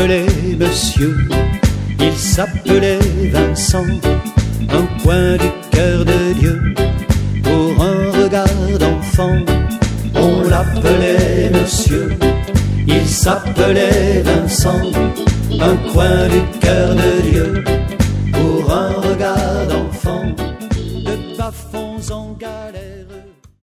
l'appelait monsieur, il s'appelait Vincent, un coin du cœur de Dieu, pour un regard d'enfant. On l'appelait monsieur, il s'appelait Vincent, un coin du cœur de Dieu, pour un regard d'enfant, de bas-fonds en galère.